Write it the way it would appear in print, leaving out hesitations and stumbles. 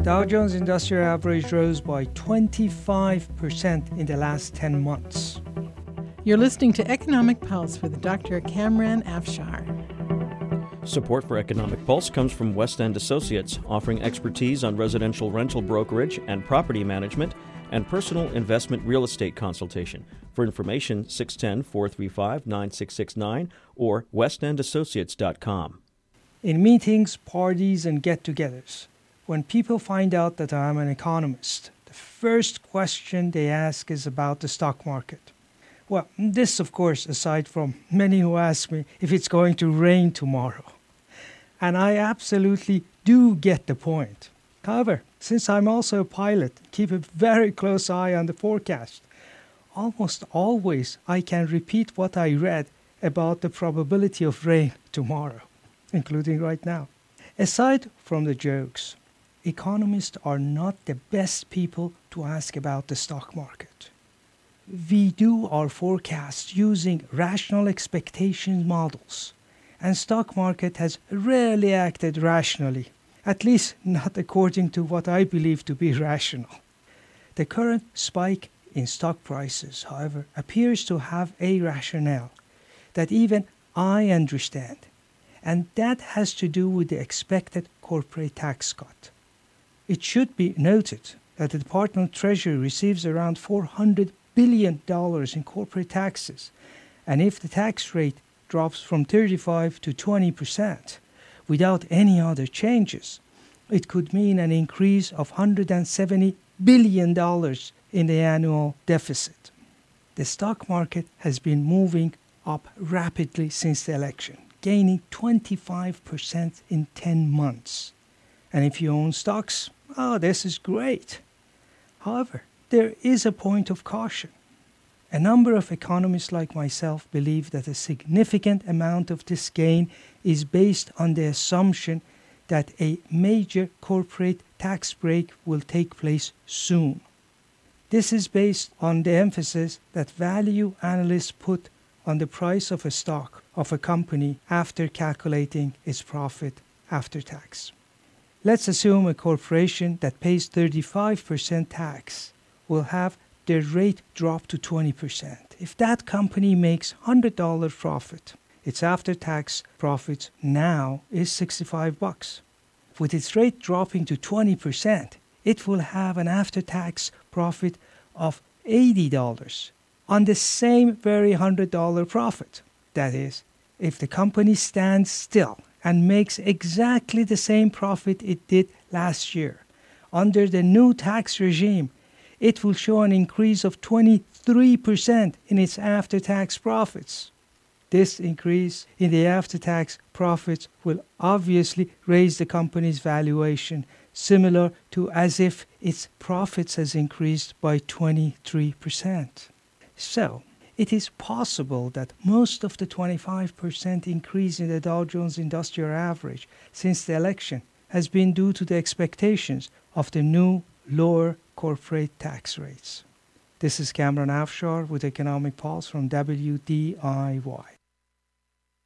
Dow Jones Industrial Average rose by 25% in the last 10 months. You're listening to Economic Pulse with Dr. Kamran Afshar. Support for Economic Pulse comes from West End Associates, offering expertise on residential rental brokerage and property management and personal investment real estate consultation. For information, 610-435-9669 or westendassociates.com. In meetings, parties, and get-togethers, when people find out that I'm an economist, the first question they ask is about the stock market. Well, this, of course, aside from many who ask me if it's going to rain tomorrow. And I absolutely do get the point. However, since I'm also a pilot, keep a very close eye on the forecast. Almost always I can repeat what I read about the probability of rain tomorrow, including right now. Aside from the jokes, economists are not the best people to ask about the stock market. We do our forecasts using rational expectation models, and stock market has rarely acted rationally, at least not according to what I believe to be rational. The current spike in stock prices, however, appears to have a rationale that even I understand, and that has to do with the expected corporate tax cut. It should be noted that the Department of Treasury receives around $400 billion in corporate taxes, and if the tax rate drops from 35% to 20% without any other changes, it could mean an increase of $170 billion in the annual deficit. The stock market has been moving up rapidly since the election, gaining 25% in 10 months. And if you own stocks, this is great. However, there is a point of caution. A number of economists like myself believe that a significant amount of this gain is based on the assumption that a major corporate tax break will take place soon. This is based on the emphasis that value analysts put on the price of a stock of a company after calculating its profit after tax. Let's assume a corporation that pays 35% tax will have their rate drop to 20%. If that company makes $100 profit, its after-tax profit now is $65. With its rate dropping to 20%, it will have an after-tax profit of $80 on the same very $100 profit. That is, if the company stands still and makes exactly the same profit it did last year, under the new tax regime, it will show an increase of 23% in its after-tax profits. This increase in the after-tax profits will obviously raise the company's valuation, similar to as if its profits has increased by 23%. So, it is possible that most of the 25% increase in the Dow Jones Industrial Average since the election has been due to the expectations of the new lower corporate tax rates. This is Kamran Afshar with Economic Pulse from WDIY.